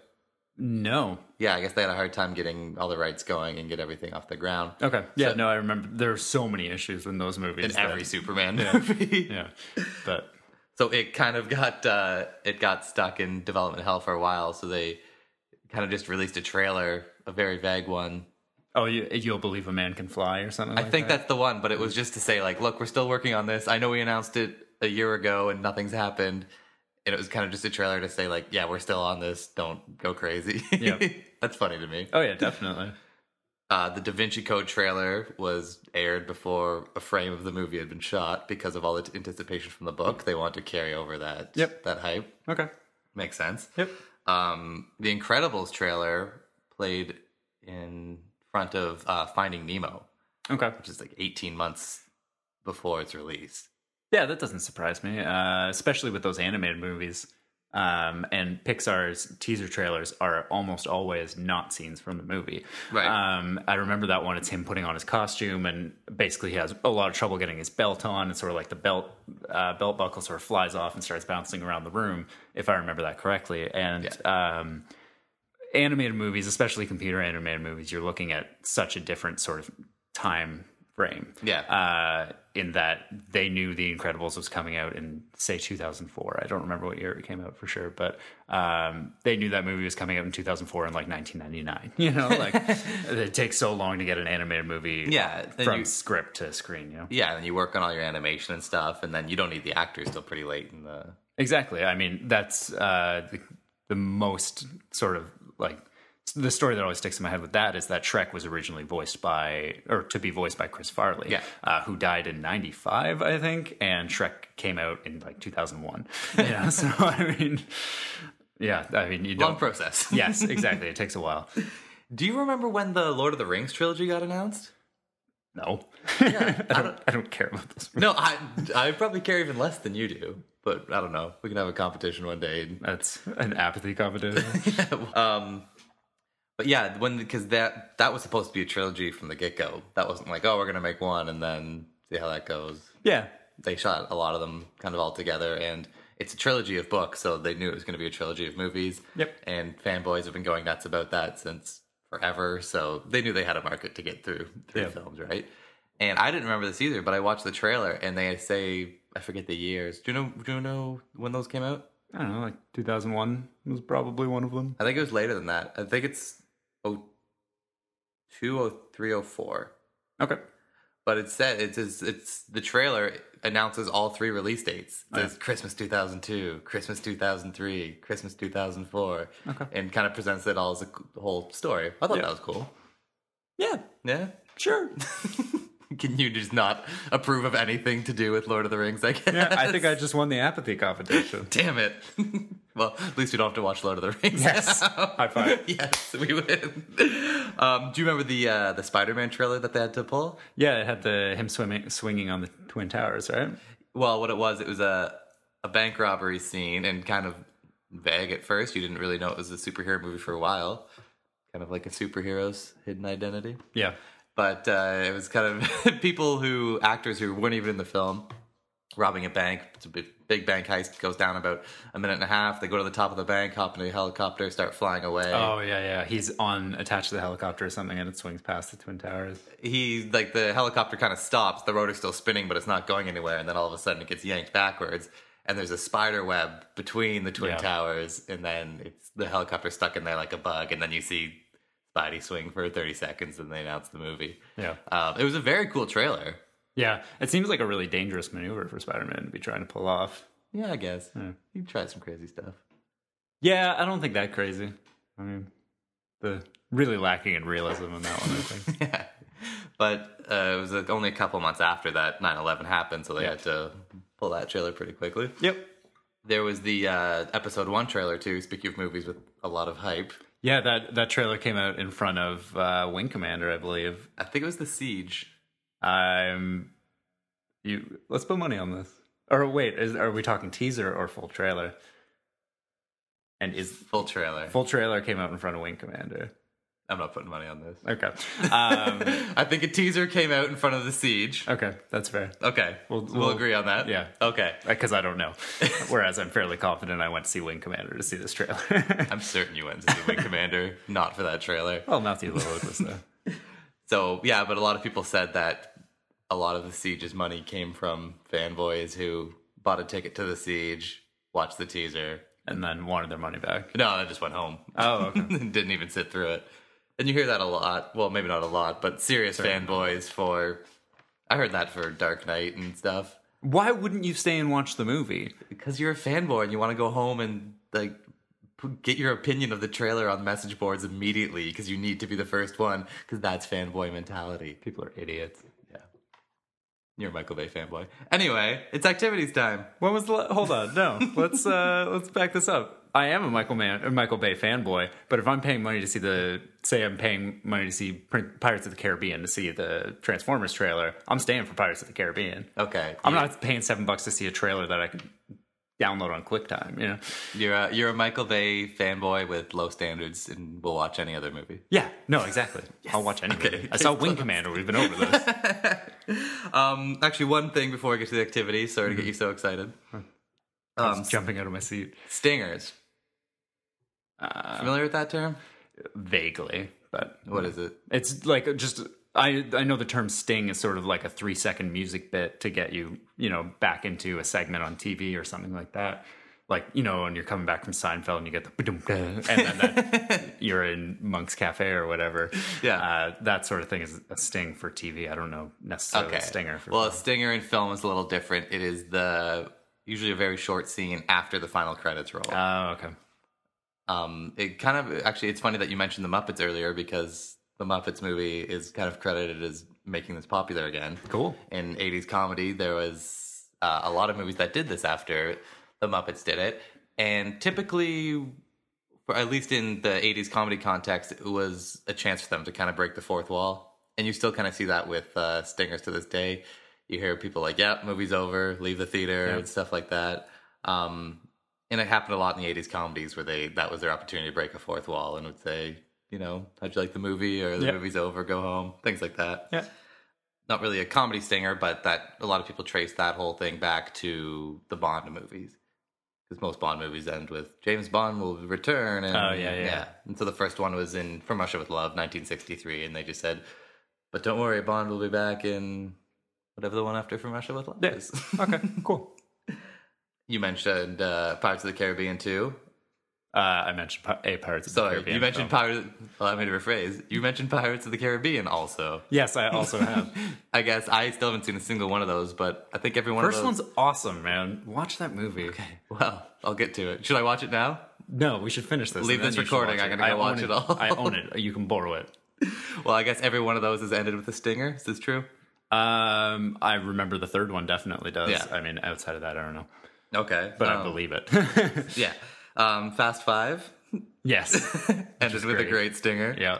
No. Yeah, I guess they had a hard time getting all the rights going and get everything off the ground. Okay. Yeah, So- no, I remember there are so many issues in those movies. In every that- Superman movie. Yeah. But So it kind of got uh, it got stuck in development hell for a while. So they kind of just released a trailer, a very vague one. oh, you, you'll believe a man can fly or something I like think that? that's the one, but it was just to say like, look, we're still working on this. I know we announced it a year ago and nothing's happened. And it was kind of just a trailer to say like, yeah, we're still on this. Don't go crazy. Yep. That's funny to me. Oh, yeah, definitely. Uh, the Da Vinci Code trailer was aired before a frame of the movie had been shot because of all the anticipation from the book. They want to carry over that Yep. that hype. Okay. Makes sense. Yep. Um, the Incredibles trailer played in front of uh, Finding Nemo, Okay. which is like eighteen months before it's released. Yeah, that doesn't surprise me, uh, especially with those animated movies. Um, and Pixar's teaser trailers are almost always not scenes from the movie. Right. Um, I remember that one. It's him putting on his costume, and basically he has a lot of trouble getting his belt on, and sort of like the belt uh, belt buckle sort of flies off and starts bouncing around the room, if I remember that correctly. And um, animated movies, especially computer animated movies, you're looking at such a different sort of time frame. Yeah. Uh, in that they knew The Incredibles was coming out in, say, two thousand four. I don't remember what year it came out for sure, but um, they knew that movie was coming out in two thousand four in like nineteen ninety-nine. You know, like it takes so long to get an animated movie Yeah, and from you- script to screen, you know? Yeah, and you work on all your animation and stuff, and then you don't need the actors till pretty late in the. Exactly. I mean, that's uh, the, the most sort of like the story that always sticks in my head with that is that Shrek was originally voiced by, or to be voiced by Chris Farley, Yeah. uh, who died in ninety-five, I think, and Shrek came out in like two thousand one. Yeah, so I mean, yeah, I mean, you Long don't. process. Yes, exactly. It takes a while. Do you remember when the Lord of the Rings trilogy got announced? No, Yeah, I I don't. don't- I don't care about this. No, I I probably care even less than you do, but I don't know. We can have a competition one day. and- That's an apathy competition. um, but yeah, when because that that was supposed to be a trilogy from the get go. That wasn't like, oh, we're gonna make one and then see how that goes. Yeah. They shot a lot of them kind of all together, and it's a trilogy of books, so they knew it was going to be a trilogy of movies. Yep. And fanboys have been going nuts about that since forever, so they knew they had a market to get through through Yeah. films, right? And I didn't remember this either, but I watched the trailer, and they say I forget the years. Do you know? Do you know when those came out? I don't know, like two thousand one was probably one of them. I think it was later than that. I think it's oh two, oh three, oh four. Okay. But it said it's it's, it's the trailer announces all three release dates. It says Yeah. Christmas two thousand two, Christmas two thousand three, Christmas two thousand four, Okay. and kind of presents it all as a c- whole story. I thought Yeah. that was cool. Yeah, Yeah. sure. Can you just not approve of anything to do with Lord of the Rings, I guess? Yeah, I think I just won the apathy competition. Damn it. Well, at least we don't have to watch Lord of the Rings. Yes. High five. Yes, we win. Um, do you remember the uh, the Spider-Man trailer that they had to pull? Yeah, it had the him swimming, swinging on the Twin Towers, right? Well, what it was, it was a, a bank robbery scene, and kind of vague at first. You didn't really know it was a superhero movie for a while. Kind of like a superhero's hidden identity. Yeah. But uh, it was kind of people who, actors who weren't even in the film, robbing a bank. It's a big, big bank heist. Goes down about a minute and a half. They go to the top of the bank, hop into a helicopter, start flying away. Oh, yeah, yeah. He's on, attached to the helicopter or something, and it swings past the Twin Towers. He, like, the helicopter kind of stops. The rotor's still spinning, but it's not going anywhere. And then all of a sudden it gets yanked backwards. And there's a spider web between the Twin Yeah. Towers. And then it's the helicopter stuck in there like a bug. And then you see Spidey swing for thirty seconds, and they announce the movie. Yeah. Um, it was a very cool trailer. Yeah, it seems like a really dangerous maneuver for Spider-Man to be trying to pull off. Yeah, I guess. He tried some crazy stuff. Yeah, I don't think that crazy. I mean, the really lacking in realism in that one, I think. Yeah. But uh, it was like only a couple months after that nine eleven happened, so they had to pull that trailer pretty quickly. Yep. There was the uh, episode one trailer, too, speaking of movies with a lot of hype. Yeah, that, that trailer came out in front of uh, Wing Commander, I believe. I think it was The Siege. Um, you let's put money on this. Or wait, is, are we talking teaser or full trailer? And is Full trailer. full trailer came out in front of Wing Commander? I'm not putting money on this. Okay. Um, I think a teaser came out in front of The Siege. okay, that's fair. Okay. We'll- We'll, we'll- agree on that. yeah. Okay. Because I don't know. Whereas I'm fairly confident I went to see Wing Commander to see this trailer. I'm certain you went to see Wing Commander, not for that trailer. Well, Matthew Lillard was there. So, yeah, but a lot of people said that a lot of The Siege's money came from fanboys who bought a ticket to The Siege, watched the teaser. And then wanted their money back. No, I just went home. Oh, okay. Didn't even sit through it. And you hear that a lot. Well, maybe not a lot, but serious fanboys for... I heard that for Dark Knight and stuff. Why wouldn't you stay and watch the movie? Because you're a fanboy and you want to go home and, like, p- get your opinion of the trailer on message boards immediately because you need to be the first one because that's fanboy mentality. People are idiots. Yeah. You're a Michael Bay fanboy. Anyway, it's activities time. When was the? La- Hold on, no. Let's uh, let's back this up. I am a Michael Man, a Michael Bay fanboy, but if I'm paying money to see the, say, I'm paying money to see Pirates of the Caribbean to see the Transformers trailer, I'm staying for Pirates of the Caribbean. Okay. I'm you- not paying seven bucks to see a trailer that I can download on QuickTime. You know? You're a, you're a Michael Bay fanboy with low standards and will watch any other movie. Yeah. No, exactly. I'll watch any Okay. movie. I saw Wing Commander. We've been over this. Um, actually, one thing before I get to the activities, sorry to get you so excited. I Um, was jumping out of my seat. stingers. Uh, Familiar with that term? vaguely, but What is it? it's like just I I know the term sting is sort of like a three second music bit to get you you know back into a segment on T V or something like that. Like, you know, when you're coming back from Seinfeld and you get the ba-dum-ka, and then that, you're in Monk's Cafe or whatever. Yeah. uh, that sort of thing is a sting for T V. I don't know necessarily a stinger for Well, a film. stinger in film is a little different. It is the usually a very short scene after the final credits roll. Oh, okay. Um, it kind of actually, it's funny that you mentioned the Muppets earlier because the Muppets movie is kind of credited as making this popular again. Cool. In eighties comedy, there was uh, a lot of movies that did this after the Muppets did it, and typically, for at least in the eighties comedy context, it was a chance for them to kind of break the fourth wall. And you still kind of see that with uh, stingers to this day. You hear people like, "Yep, movie's over, leave the theater," Yeah. and stuff like that. Um, and it happened a lot in the eighties comedies where they that was their opportunity to break a fourth wall and would say, you know, how'd you like the movie, or the Yeah. movie's over, go home, things like that. Yeah. Not really a comedy stinger, but that a lot of people trace that whole thing back to the Bond movies. Because most Bond movies end with James Bond will return. And, Oh, yeah, yeah. And so the first one was in From Russia with Love, nineteen sixty-three, and they just said, but don't worry, Bond will be back in whatever the one after From Russia with Love Yeah. is. Okay, cool. You mentioned uh, Pirates of the Caribbean too. Uh, I mentioned Pi- a Pirates of the Sorry, Caribbean you mentioned film. Pirates. Allow me to rephrase. You mentioned Pirates of the Caribbean also. Yes, I also have. I guess I still haven't seen a single one of those, but I think every one First of those. one's awesome, man. Watch that movie. Okay, well, I'll get to it. Should I watch it now? No, we should finish this. Leave and then this you should recording. watch I'm gonna go I watch own it all. I own it. You can borrow it. Well, I guess every one of those has ended with a stinger. Is this true? Um, I remember the third one definitely does. Yeah. I mean, outside of that, I don't know, Okay. but I um, believe it. Yeah. Um, Fast Five Yes. ended with great. a great stinger. Yeah.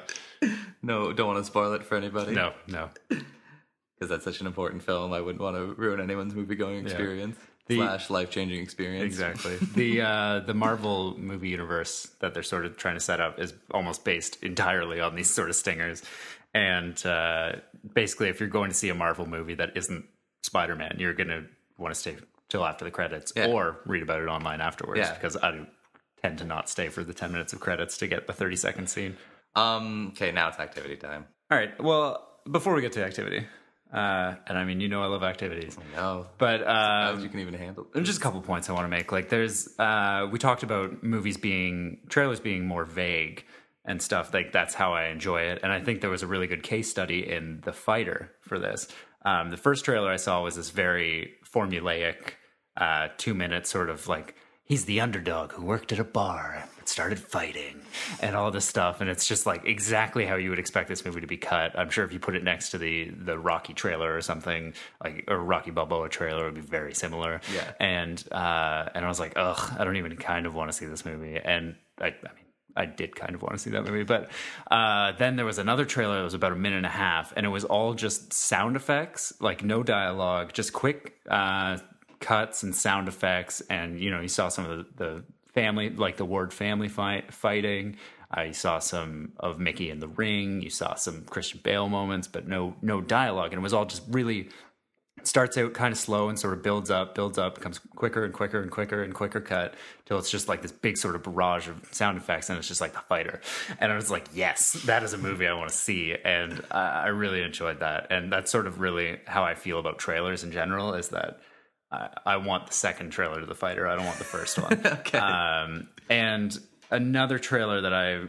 No, don't want to spoil it for anybody. No, no. Because that's such an important film. I wouldn't want to ruin anyone's movie-going experience. The- slash life-changing experience. Exactly. The uh, the Marvel movie universe that they're sort of trying to set up is almost based entirely on these sort of stingers. And uh, basically, if you're going to see a Marvel movie that isn't Spider-Man, you're going to want to stay till after the credits Yeah. or read about it online afterwards. Yeah. Because I tend to not stay for the ten minutes of credits to get the thirty second scene. Um. Okay, now it's activity time. All right. Well, before we get to activity, uh, and I mean, you know I love activities. No. But uh, As you can even handle. There's just a couple points I want to make. Like, there's uh, we talked about movies being trailers being more vague and stuff. Like, that's how I enjoy it. And I think there was a really good case study in The Fighter for this. Um, the first trailer I saw was this very formulaic, uh, two minute sort of like, he's the underdog who worked at a bar and started fighting and all this stuff. And it's just like exactly how you would expect this movie to be cut. I'm sure if you put it next to the the Rocky trailer or something, like a Rocky Balboa trailer, it would be very similar. Yeah. And uh, and I was like, ugh, I don't even kind of want to see this movie. And I, I mean, I did kind of want to see that movie. But uh, then there was another trailer that was about a minute and a half, and it was all just sound effects, like no dialogue, just quick uh, cuts and sound effects. And, you know, you saw some of the, the family, like the Ward family fight, fighting. Uh, you saw some of Mickey in the ring. You saw some Christian Bale moments, but no no dialogue. And it was all just really... It starts out kind of slow and sort of builds up, builds up, becomes quicker and quicker and quicker and quicker cut till it's just like this big sort of barrage of sound effects, and it's just like The Fighter. And I was like, yes, that is a movie I want to see, and I, I really enjoyed that. And that's sort of really how I feel about trailers in general, is that I, I want the second trailer to The Fighter. I don't want the first one. Okay. Um, and another trailer that I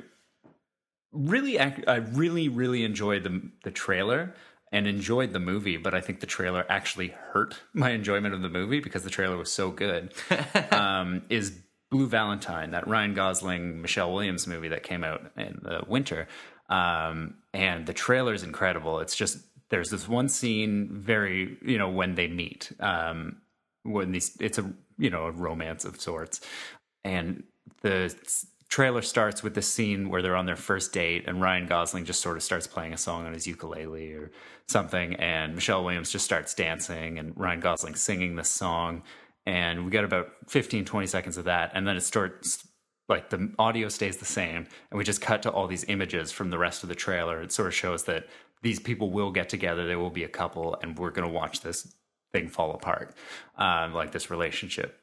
really, ac- I really, really enjoyed the the trailer. And enjoyed the movie, but I think the trailer actually hurt my enjoyment of the movie because the trailer was so good. um, is Blue Valentine, that Ryan Gosling, Michelle Williams movie that came out in the winter. Um, and the trailer is incredible. It's just, there's this one scene very, you know, when they meet, um, when these, it's a, you know, a romance of sorts. And the trailer starts with the scene where they're on their first date, and Ryan Gosling just sort of starts playing a song on his ukulele or something, and Michelle Williams just starts dancing, and Ryan Gosling singing this song, and we got about fifteen, twenty seconds of that, and then it starts, like the audio stays the same, and we just cut to all these images from the rest of the trailer. It sort of shows that these people will get together, they will be a couple, and we're going to watch this thing fall apart, um, like this relationship.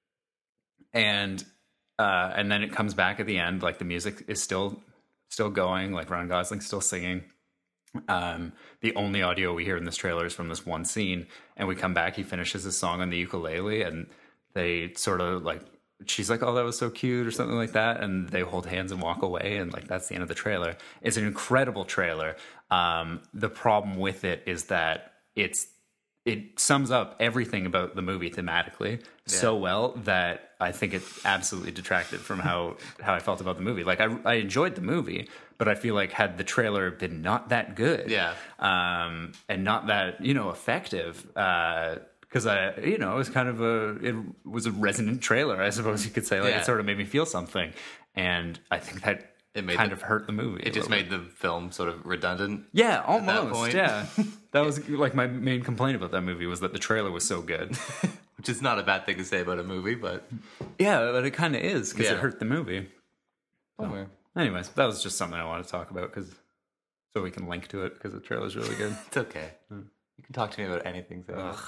And Uh, and then it comes back at the end, like the music is still still going, like Ryan Gosling's still singing. Um, the only audio we hear in this trailer is from this one scene, and we come back, he finishes his song on the ukulele, and they sort of like, she's like, oh, that was so cute, or something like that, and they hold hands and walk away, and like that's the end of the trailer. It's an incredible trailer. Um, the problem with it is that it's it sums up everything about the movie thematically so well that I think it absolutely detracted from how, how I felt about the movie. Like, I, I enjoyed the movie, but I feel like had the trailer been not that good, Yeah. um, and not that, you know, effective, uh, because I, you know, it was kind of a, it was a resonant trailer, I suppose you could say. Like, Yeah. it sort of made me feel something, and I think that It made kind the- of hurt the movie. It a just little made the film sort of redundant. yeah, almost. point. Yeah, that was like my main complaint about that movie, was that the trailer was so good. Which is not a bad thing to say about a movie, but Yeah, but it kind of is, because Yeah. it hurt the movie. somewhere. Anyways, that was just something I wanted to talk about, because so we can link to it, because the trailer's really good. It's okay. You can talk to me about anything. So.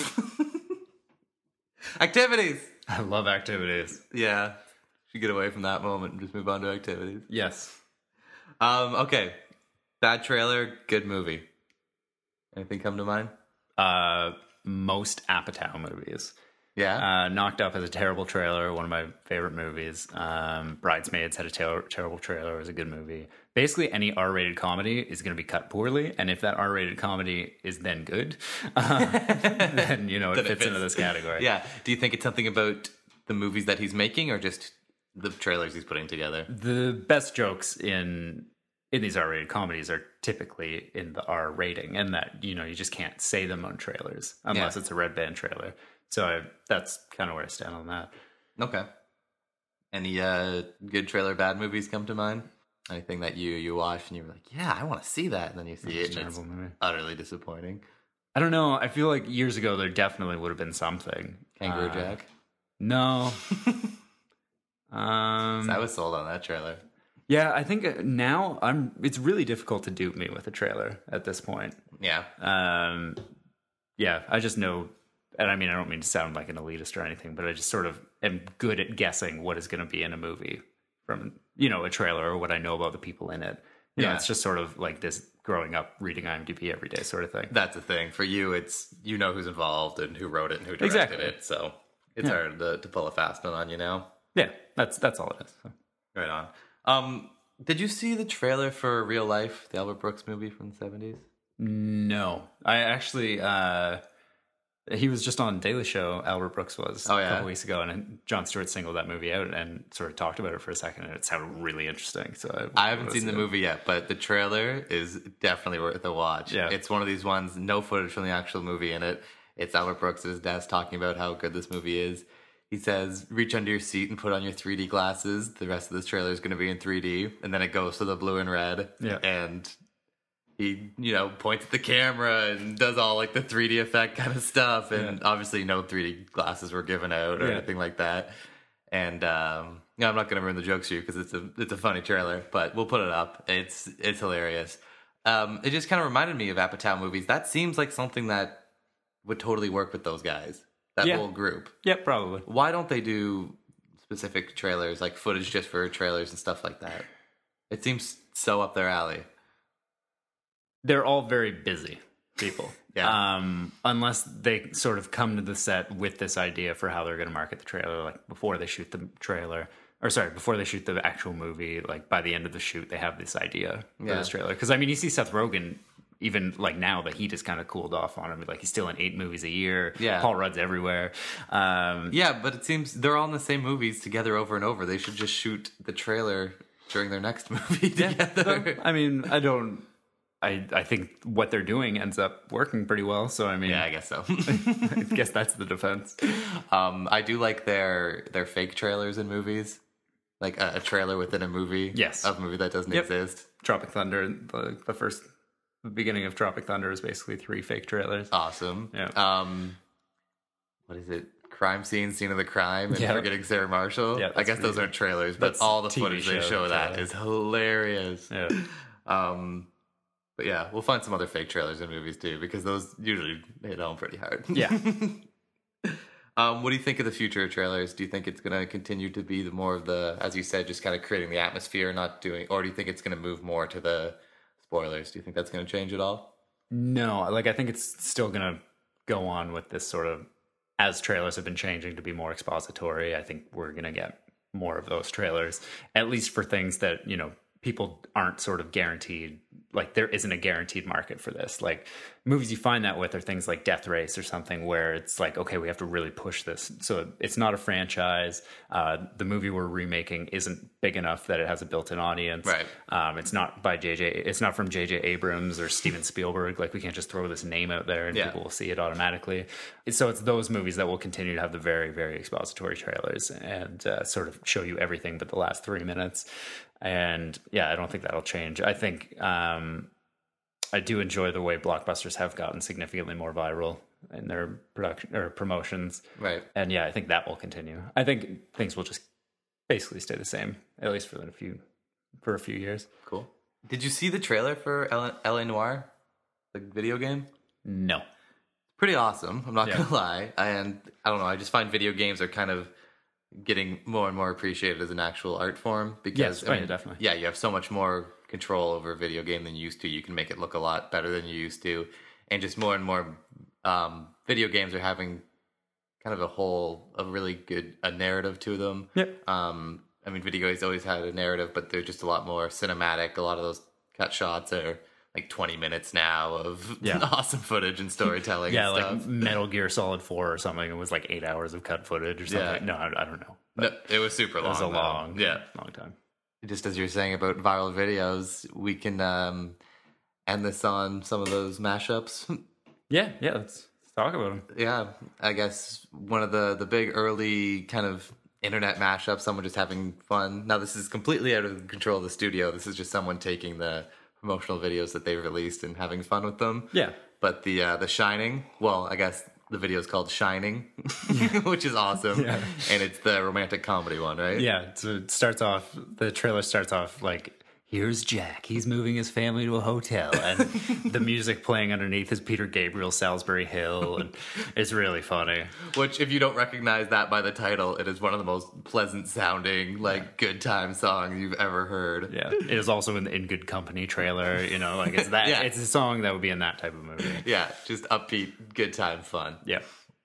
Activities! I love activities. Yeah. Should get away from that moment and just move on to activities. Yes. Um, okay. Bad trailer, good movie. Anything come to mind? Uh, most Apatow movies. Yeah. Uh, Knocked Up has a terrible trailer, one of my favorite movies. Um, Bridesmaids had a ter- terrible trailer, it was a good movie. Basically, any R-rated comedy is going to be cut poorly, and if that R-rated comedy is then good, uh, then, you know, it Then it fits into fits. this category. yeah. Do you think it's something about the movies that he's making, or just the trailers he's putting together? The best jokes in in these R-rated comedies are typically in the R rating, and that, you know, you just can't say them on trailers unless Yeah. it's a red band trailer. So I, that's kind of where I stand on that. Okay. Any uh, good trailer bad movies come to mind? Anything that you you watched and you were like, yeah, I want to see that, and then you see It's it a and it's terrible movie. utterly disappointing. I don't know. I feel like years ago there definitely would have been something. Kangaroo Uh, Jack. No. um, I was sold on that trailer. yeah, I think now I'm. It's really difficult to dupe me with a trailer at this point. Yeah. Um, yeah, I just know, and I mean, I don't mean to sound like an elitist or anything, but I just sort of am good at guessing what is going to be in a movie from, you know, a trailer or what I know about the people in it. You know, Yeah. it's just sort of like this growing up reading IMDb every day sort of thing. That's the thing. For you, it's you know who's involved and who wrote it and who directed Exactly. it. So it's Yeah. hard to, to pull a fast one on you now. Yeah, that's that's all it is. So. Right on. Um, did you see the trailer for Real Life, the Albert Brooks movie from the seventies? No, I actually. Uh, he was just on Daily Show. Albert Brooks was Oh, yeah? a couple weeks ago, and Jon Stewart singled that movie out and sort of talked about it for a second, and it sounded really interesting. So I, I haven't seen the it. movie yet, but the trailer is definitely worth a watch. Yeah. It's one of these ones, no footage from the actual movie in it. It's Albert Brooks at his desk talking about how good this movie is. He says, reach under your seat and put on your three D glasses. The rest of this trailer is going to be in three D. And then it goes to the blue and red. Yeah. And he, you know, points at the camera and does all like the three D effect kind of stuff. And Yeah. obviously no three D glasses were given out or Yeah. anything like that. And um, yeah, I'm not going to ruin the jokes for you because it's a it's a funny trailer, but we'll put it up. It's it's hilarious. Um, it just kind of reminded me of Apatow movies. That seems like something that would totally work with those guys. That Yeah. whole group. Yeah, probably. Why don't they do specific trailers, like footage just for trailers and stuff like that? It seems so up their alley. They're all very busy people. Yeah. Um, unless they sort of come to the set with this idea for how they're going to market the trailer, like before they shoot the trailer, or sorry, before they shoot the actual movie, like by the end of the shoot, they have this idea for Yeah. this trailer. Because I mean, you see Seth Rogen, even like now that he just kind of cooled off on him, like he's still in eight movies a year. Yeah. Paul Rudd's everywhere. Um, Yeah, but it seems they're all in the same movies together over and over. They should just shoot the trailer during their next movie together. I mean, I don't. I, I think what they're doing ends up working pretty well. So I mean, Yeah, I guess so. I guess that's the defense. um, I do like their their fake trailers in movies, like a, a trailer within a movie. Yes. of a movie that doesn't Yep. exist. Tropic Thunder, the, the first the beginning of Tropic Thunder is basically three fake trailers. Awesome. Yeah. Um, what is it? Crime scene, scene of the crime, and Yeah. forgetting Sarah Marshall. Yeah, I that's guess those pretty- aren't trailers, but that's all the T V footage they show show of that trailer. is hilarious. Yeah. Um, but yeah, we'll find some other fake trailers in movies too, because those usually hit home pretty hard. Yeah. Um, what do you think of the future of trailers? Do you think it's going to continue to be the more of the, as you said, just kind of creating the atmosphere, not doing, or do you think it's going to move more to the spoilers? Do you think that's going to change at all? No, like I think it's still going to go on with this sort of, as trailers have been changing to be more expository, I think we're going to get more of those trailers, at least for things that, you know, people aren't sort of guaranteed, like there isn't a guaranteed market for this. Like movies you find that with are things like Death Race or something where it's like, okay, we have to really push this. So it's not a franchise. Uh, the movie we're remaking isn't big enough that it has a built-in audience. Right. Um, it's not by J J. It's not from J J Abrams or Steven Spielberg. Like we can't just throw this name out there and Yeah. people will see it automatically. So it's those movies that will continue to have the very, very expository trailers and uh, sort of show you everything but the last three minutes. And yeah, I don't think that'll change. I think um, I do enjoy the way blockbusters have gotten significantly more viral in their production or promotions. Right. And yeah, I think that will continue. I think things will just basically stay the same, at least for a few for a few years. Cool. Did you see the trailer for L A Noire, the video game? No. Pretty awesome. I'm not Yeah. gonna lie. And I don't know. I just find video games are kind of getting more and more appreciated as an actual art form because Yes, I oh, mean, yeah, definitely. yeah, you have so much more control over a video game than you used to. You can make it look a lot better than you used to, and just more and more um, video games are having kind of a whole, a really good a narrative to them. Yep. Um, I mean, video games always had a narrative, but they're just a lot more cinematic. A lot of those cut shots are like twenty minutes now of Yeah. awesome footage and storytelling. Yeah, and stuff. like Metal Gear Solid four or something. It was like eight hours of cut footage or something. Yeah. No, I, I don't know. No, it was super It long. was a though. long, yeah. long time. just as you're saying about viral videos, we can um, end this on some of those mashups. Yeah, yeah, let's, let's talk about them. Yeah, I guess one of the, the big early kind of internet mashups, someone just having fun. Now, this is completely out of control of the studio. This is just someone taking the promotional videos that they've released and having fun with them. Yeah. But the uh, the Shining, well, I guess the video is called Shining, which is awesome. Yeah. And it's the romantic comedy one, right? Yeah, so it starts off, the trailer starts off like, here's Jack. He's moving his family to a hotel, and the music playing underneath is Peter Gabriel, Salisbury Hill, and it's really funny. Which, if you don't recognize that by the title, it is one of the most pleasant sounding, like, yeah. good time songs you've ever heard. Yeah, it is also in the In Good Company trailer. You know, like it's that. yeah. It's a song that would be in that type of movie. Yeah, just upbeat, good time fun. Yeah.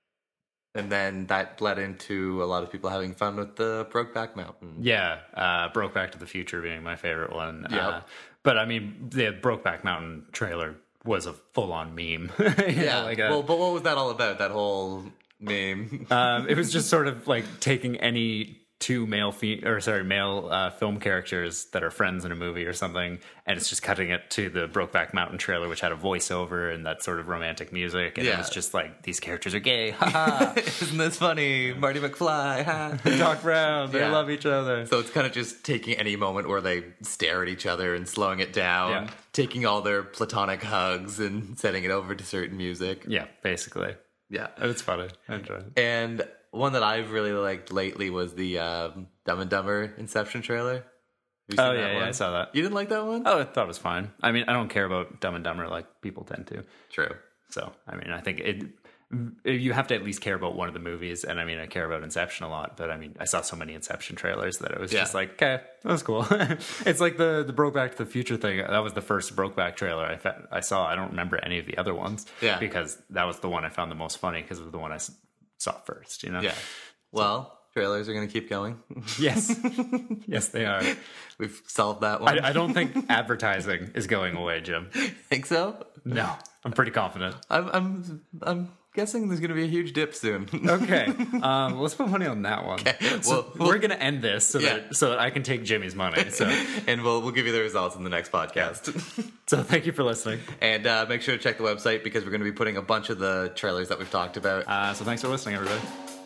And then that led into a lot of people having fun with the Brokeback Mountain. Yeah, uh, Brokeback to the Future being my favorite one. Yeah, uh, but I mean, the Brokeback Mountain trailer was a full-on meme. yeah, know, like a, well, but what was that all about? That whole meme? um, it was just sort of like taking any two male fe- or sorry male uh, film characters that are friends in a movie or something, and it's just cutting it to the Brokeback Mountain trailer, which had a voiceover and that sort of romantic music, and yeah. it was just like, these characters are gay. Isn't this funny? Marty McFly. Ha. Doc Brown. They yeah. love each other. So it's kind of just taking any moment where they stare at each other and slowing it down, yeah. taking all their platonic hugs and setting it over to certain music. Yeah, basically. Yeah, it's funny. I enjoy it. And one that I've really liked lately was the um, Dumb and Dumber Inception trailer. Oh, yeah, yeah, I saw that. You didn't like that one? Oh, I thought it was fine. I mean, I don't care about Dumb and Dumber like people tend to. True. So, I mean, I think it. You have to at least care about one of the movies, and I mean, I care about Inception a lot, but I mean, I saw so many Inception trailers that it was yeah. just like, okay, that was cool. It's like the the Brokeback to the Future thing. That was the first Brokeback trailer I, fa- I saw. I don't remember any of the other ones, yeah, because that was the one I found the most funny because it was the one I saw first. You know, yeah. Well, trailers are going to keep going. Yes. Yes, they are. We've solved that one. I, I don't think advertising is going away, Jim. Think so? No. I'm pretty confident. I'm I'm I'm guessing there's going to be a huge dip soon. Okay. Um, let's put money on that one. Okay. So well, we're going to end this so, yeah. that, so that I can take Jimmy's money. So, and we'll we'll give you the results in the next podcast. So thank you for listening. And uh, make sure to check the website because we're going to be putting a bunch of the trailers that we've talked about. Uh, so thanks for listening, everybody.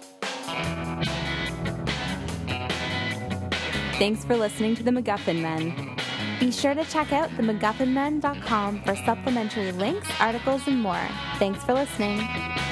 Thanks for listening to the MacGuffin Men. Be sure to check out the MacGuffin Men dot com for supplementary links, articles, and more. Thanks for listening.